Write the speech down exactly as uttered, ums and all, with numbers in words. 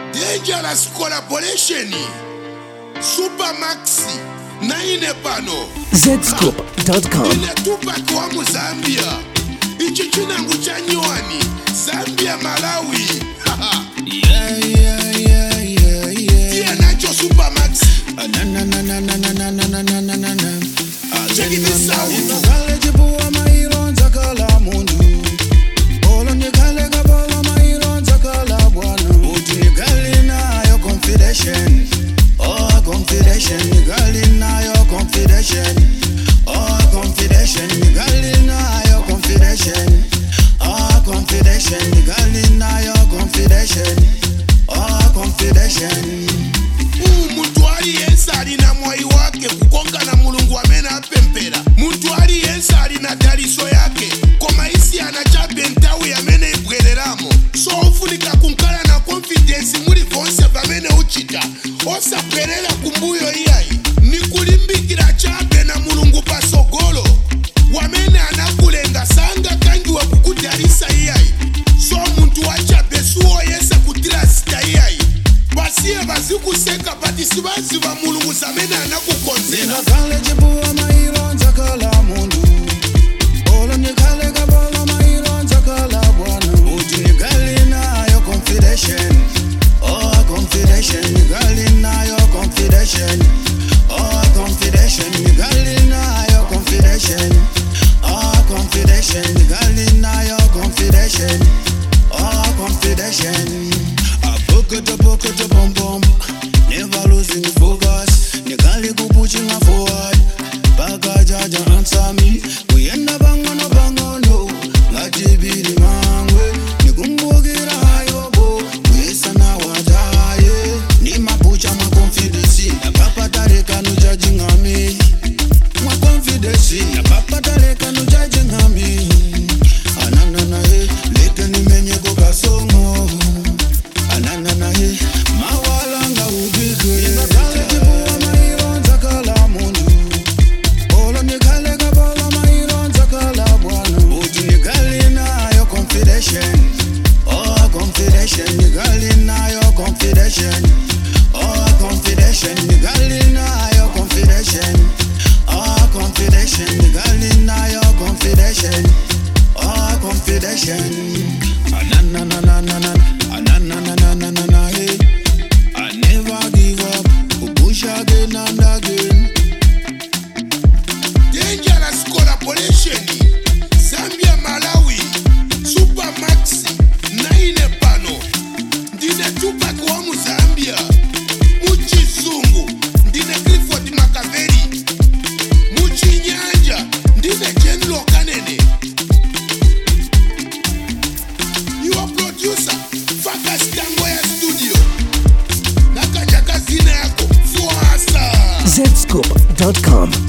Dangerous collaboration. Supermax naine pano zscoop dot com. Ile Tupac wa Muzambia. Ichi chinangu cha nywani Zambia Malawi. Yeah, yeah, yeah, yeah, yeah. Tia nacho Supermax. Na na na na na na na na na na na na. Check this out. Kale jibuwa maironza kala mundu. Olo nikale kabala maironza kala bwana. Uti nikali na yo confidation. Oh confidation, nikali na yo confidation. Oh confidation, nikali na yo confidation. Oh confidation, nikali na yo confidation. Oh confidation. Muntu aliyensa alina mwai wake kukonga na mulungu amena apempera. Muntu aliyensa alina taliso yake koma isi anachape ntawi amene ibwereramo. So ufunika kunkala na confidence muri vonse vamene uchita. Osa perera kumbuyo iyai ni kulimbikira chape na mulungu pasogolo wamene anakulenga sanga kangi wa kukutalisa iyai. So muntu wachape suo yesa kutirasita iyai basiye bazikuseka bati sibaziba mulungu zamene anakukonzera. Nikale jibuwa maironza kala mundu. Olo nikale kabala maironza kala bwana. Uti nikali na yo confidation. Oh confidation, nikali na yo confidation. Oh confidation, nikali na yo confidation. Oh confidation, nikali na yo confidation. Oh confidation. I book it, book it, bum bum. Never losing focus. Nikali kupuching forward. Baka jaja answer me. We end up bangono bangono. Ngajibiri mangwe. Nikumbugira yobo. We sana wadaye. Ni mapucha ma confidence. Na papa tareka no judging on me. Ma confidence. Na papa tareka no judging on me. Ananana he. Leke ni menye koka songo. Ananana he. Mawalanga ubike. Nikale jibuwa maironza kala mundu. Olo nikale kabala maironza kala bwana. Uti nikali na yo confidation. Oh confidation, nikali na yo confidation. Oh confidation, nikali na yo confidation. Oh confidation, nikali na yo confidation. Oh confidation. Ananana ananana hey. I never give up. Push again and again. Dangerous collaboration. Zambia Malawi. Supermax naine pano. Ndine Tupac wa Muzambia. Muchizungu ndine Clifford Makaveli. Muchinyanja ndine General Kanene. Your producer Focus Tangoya Studio. Nakajaka zina yako Fuasa. zscoop dot com.